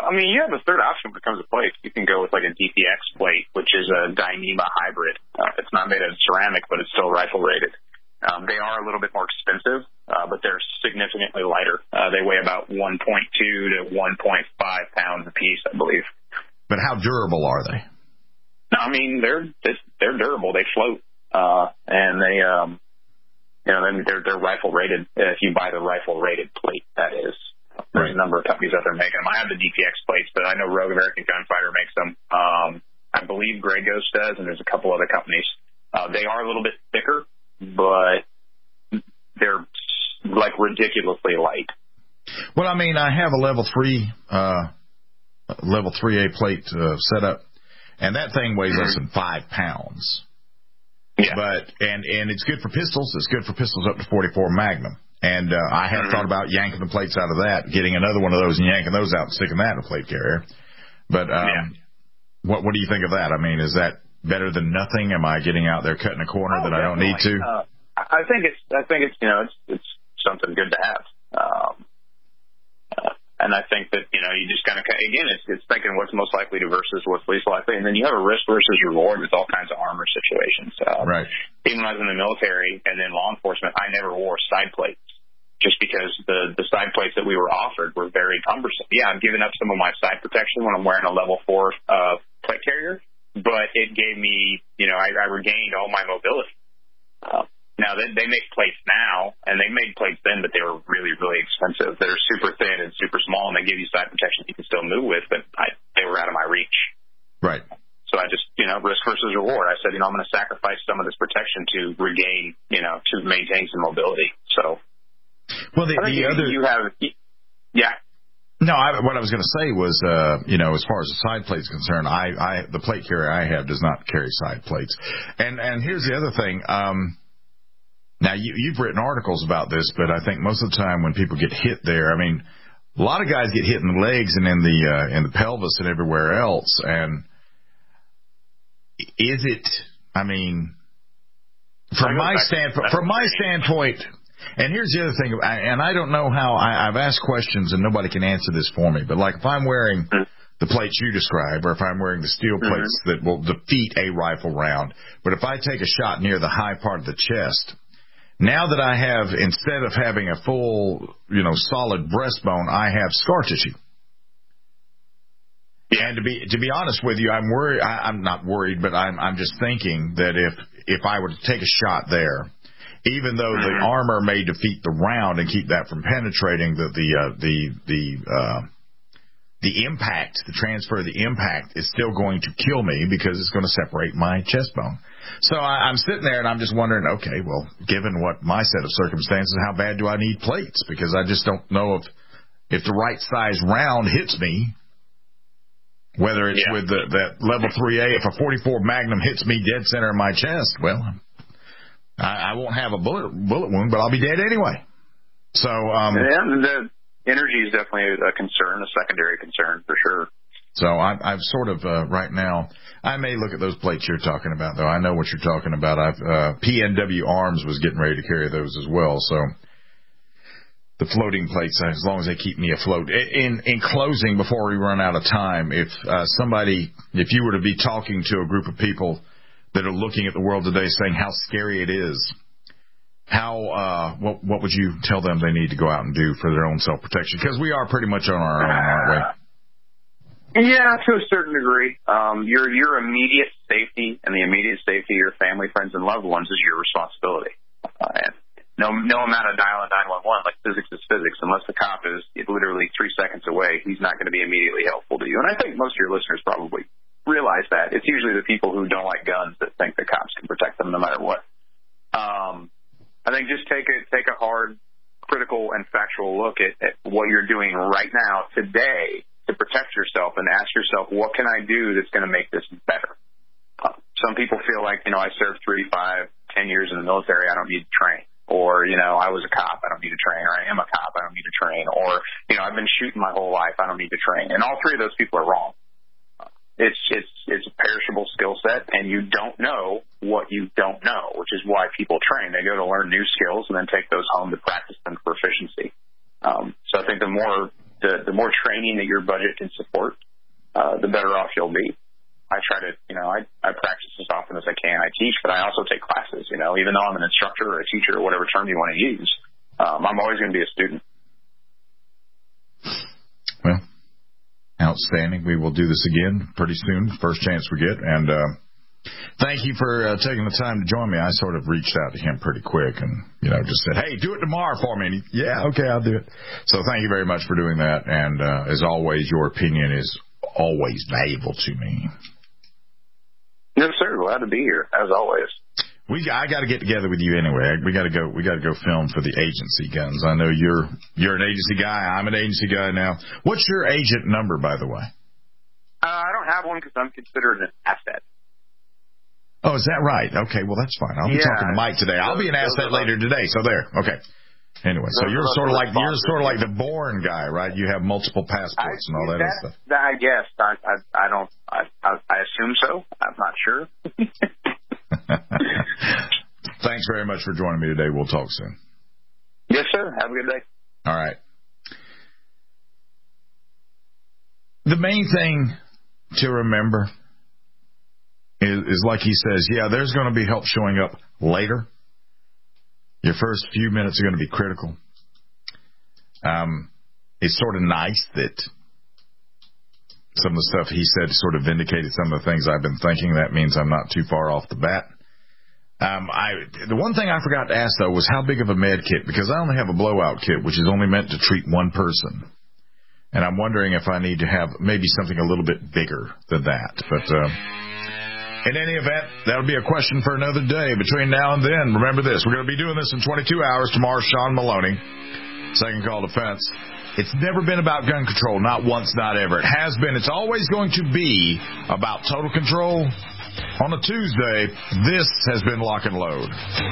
I mean, you have a third option when it comes to plates. You can go with like a D P X plate, which is a Dyneema hybrid. Uh, it's not made out of ceramic, but it's still rifle rated. Um, they are a little bit more expensive, uh, but they're significantly lighter. Uh, they weigh about one point two to one point five pounds apiece, I believe. But how durable are they? I mean, they're they're durable. They float, uh, and they, um, you know, they're they're rifle rated. If you buy the rifle rated plate, that is. There's a number of companies out there making them. I have the D P X plates, but I know Rogue American Gunfighter makes them. Um, I believe Grey Ghost does, and there's a couple other companies. Uh, they are a little bit thicker, but they're like ridiculously light. Well, I mean, I have a level three, uh, level three A plate uh, set up, and that thing weighs less than five pounds. Yeah. But and and it's good for pistols. It's good for pistols up to forty-four Magnum. And uh, I have mm-hmm. thought about yanking the plates out of that, getting another one of those and yanking those out and sticking that in a plate carrier. But um, yeah. what what do you think of that? I mean, is that better than nothing? Am I getting out there cutting a corner oh, that I don't need to? Uh, I think it's I think it's you know it's it's something good to have. Um, uh, and I think that you know you just kind of again it's it's thinking what's most likely to versus what's least likely, and then you have a risk versus reward with all kinds of armor situations. Uh, right. Even when I was in the military and then law enforcement, I never wore side plates. Just because the, the side plates that we were offered were very cumbersome. Yeah, I'm giving up some of my side protection when I'm wearing a level four uh, plate carrier, but it gave me, you know, I, I regained all my mobility. Uh, now, they, they make plates now, and they made plates then, but they were really, really expensive. They're super thin and super small, and they give you side protection you can still move with, but I, they were out of my reach. Right. So I just, you know, risk versus reward. I said, you know, I'm going to sacrifice some of this protection to regain, you know, to maintain some mobility. So. Well, the, I think the you, other, you have, yeah. No, I, what I was going to say was, uh, you know, as far as the side plates concerned, I, I, the plate carrier I have does not carry side plates. And, and here's the other thing. Um, now you, you've written articles about this, but I think most of the time when people get hit there, I mean, a lot of guys get hit in the legs and in the, uh, in the pelvis and everywhere else. And is it, I mean, from my standpoint, from my standpoint, and here's the other thing, and I don't know how, I, I've asked questions and nobody can answer this for me, but like if I'm wearing the plates you describe, or if I'm wearing the steel plates mm-hmm. that will defeat a rifle round, but if I take a shot near the high part of the chest, now that I have, instead of having a full, you know, solid breastbone, I have scar tissue. Yeah. And to be to be honest with you, I'm worried. I, I'm not worried, but I'm I'm just thinking that if if I were to take a shot there, even though the armor may defeat the round and keep that from penetrating, the the uh, the the uh, the impact, the transfer of the impact is still going to kill me because it's going to separate my chest bone. So I, I'm sitting there and I'm just wondering, okay, well, given what my set of circumstances, how bad do I need plates? Because I just don't know if if the right size round hits me, whether it's yeah. with the, that level three A, if a forty-four Magnum hits me dead center in my chest, well, I, I won't have a bullet bullet wound, but I'll be dead anyway. So, um, yeah, the energy is definitely a concern, a secondary concern for sure. So I, I've sort of uh, right now, I may look at those plates you're talking about, though. I know what you're talking about. I've uh, P N W Arms was getting ready to carry those as well. So the floating plates, as long as they keep me afloat. In in closing, before we run out of time, if uh, somebody, if you were to be talking to a group of people that are looking at the world today saying how scary it is, how uh, what what would you tell them they need to go out and do for their own self-protection? Because we are pretty much on our own, aren't we? Yeah, to a certain degree. Um, your your immediate safety and the immediate safety of your family, friends, and loved ones is your responsibility. Uh, and no no amount of dialing nine one one, like physics is physics, unless the cop is literally three seconds away, he's not going to be immediately helpful to you. And I think most of your listeners probably realize that. It's usually the people who don't like guns that think the cops can protect them no matter what. Um, I think just take a, take a hard, critical, and factual look at, at what you're doing right now, today, to protect yourself and ask yourself, what can I do that's going to make this better? Uh, some people feel like, you know, I served three, five, ten years in the military, I don't need to train. Or, you know, I was a cop, I don't need to train. Or I am a cop, I don't need to train. Or, you know, I've been shooting my whole life, I don't need to train. And all three of those people are wrong. It's it's it's a perishable skill set, and you don't know what you don't know, which is why people train. They go to learn new skills and then take those home to practice them for efficiency. Um, so I think the more the, the more training that your budget can support, uh, the better off you'll be. I try to, you know, I, I practice as often as I can. I teach, but I also take classes, you know, even though I'm an instructor or a teacher or whatever term you want to use. Um, I'm always going to be a student. Well, outstanding. We will do this again pretty soon, first chance we get. And uh, thank you for uh, taking the time to join me. I sort of reached out to him pretty quick and, you know, just said, hey, do it tomorrow for me. And he, yeah, okay, I'll do it. So thank you very much for doing that. And uh, as always, your opinion is always valuable to me. Yes, sir. Glad to be here, as always. We I got to get together with you anyway. We got to go. We got to go film for the agency guns. I know you're you're an agency guy. I'm an agency guy now. What's your agent number, by the way? Uh, I don't have one because I'm considered an asset. Oh, is that right? Okay, well that's fine. I'll be yeah. talking to Mike today. I'll be an asset later today. So there. Okay. Anyway, so you're sort of like you're sort of like the Bourne guy, right? You have multiple passports and all that, that stuff. That, I guess. I, I, I don't. I, I, I assume so. I'm not sure. Thanks very much for joining me today. We'll talk soon. Yes, sir. Have a good day. All right. The main thing to remember is, is like he says, yeah, there's going to be help showing up later. Your first few minutes are going to be critical. Um, it's sort of nice that some of the stuff he said sort of vindicated some of the things I've been thinking. That means I'm not too far off the bat. Um, I the one thing I forgot to ask, though, was how big of a med kit, because I only have a blowout kit, which is only meant to treat one person. And I'm wondering if I need to have maybe something a little bit bigger than that. But uh, in any event, that'll be a question for another day. Between now and then, remember this. We're going to be doing this in twenty-two hours. Tomorrow, Sean Maloney, Second Call Defense. It's never been about gun control, not once, not ever. It has been. It's always going to be about total control. On a Tuesday, this has been Lock and Load.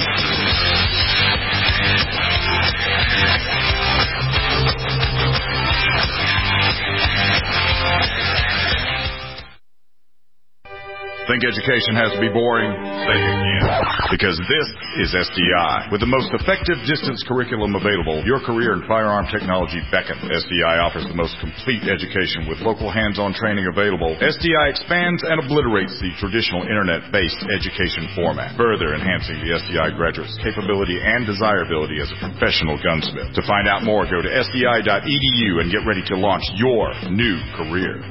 Think education has to be boring? Think again. Because this is S D I. With the most effective distance curriculum available, your career in firearm technology beckons. S D I offers the most complete education with local hands-on training available. S D I expands and obliterates the traditional internet-based education format, further enhancing the S D I graduate's capability and desirability as a professional gunsmith. To find out more, go to S D I dot E D U and get ready to launch your new career.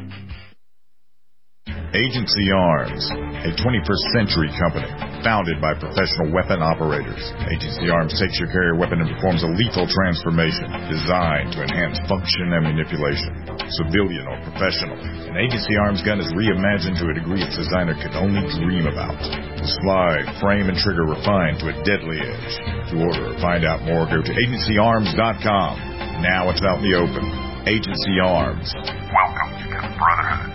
Agency Arms, a twenty-first century company founded by professional weapon operators. Agency Arms takes your carrier weapon and performs a lethal transformation designed to enhance function and manipulation. Civilian or professional, an Agency Arms gun is reimagined to a degree its designer could only dream about. The slide, frame, and trigger refined to a deadly edge. To order or find out more, go to agency arms dot com. Now it's out in the open. Agency Arms. Welcome to the Brotherhood.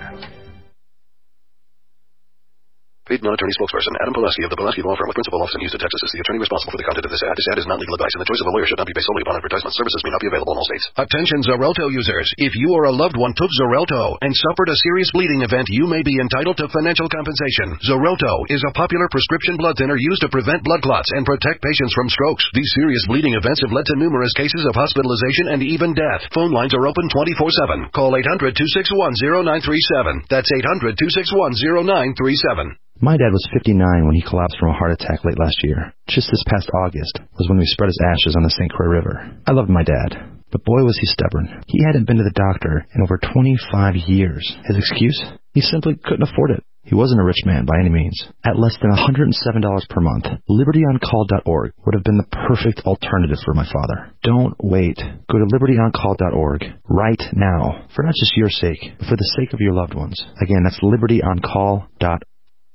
Paid non-attorney spokesperson Adam Pulaski of the Pulaski Law Firm with principal office in Houston, Texas is the attorney responsible for the content of this ad. This ad is not legal advice, and the choice of a lawyer should not be based solely upon advertisement. Services may not be available in all states. Attention Xarelto users. If you or a loved one took Xarelto and suffered a serious bleeding event, you may be entitled to financial compensation. Xarelto is a popular prescription blood thinner used to prevent blood clots and protect patients from strokes. These serious bleeding events have led to numerous cases of hospitalization and even death. Phone lines are open twenty-four seven. Call eight hundred, two six one, zero nine three seven. That's eight hundred, two six one, zero nine three seven. My dad was fifty-nine when he collapsed from a heart attack late last year. Just this past August was when we spread his ashes on the Saint Croix River. I loved my dad, but boy was he stubborn. He hadn't been to the doctor in over twenty-five years. His excuse? He simply couldn't afford it. He wasn't a rich man by any means. At less than one hundred seven dollars per month, liberty on call dot org would have been the perfect alternative for my father. Don't wait. Go to liberty on call dot org right now, for not just your sake, but for the sake of your loved ones. Again, that's liberty on call dot org.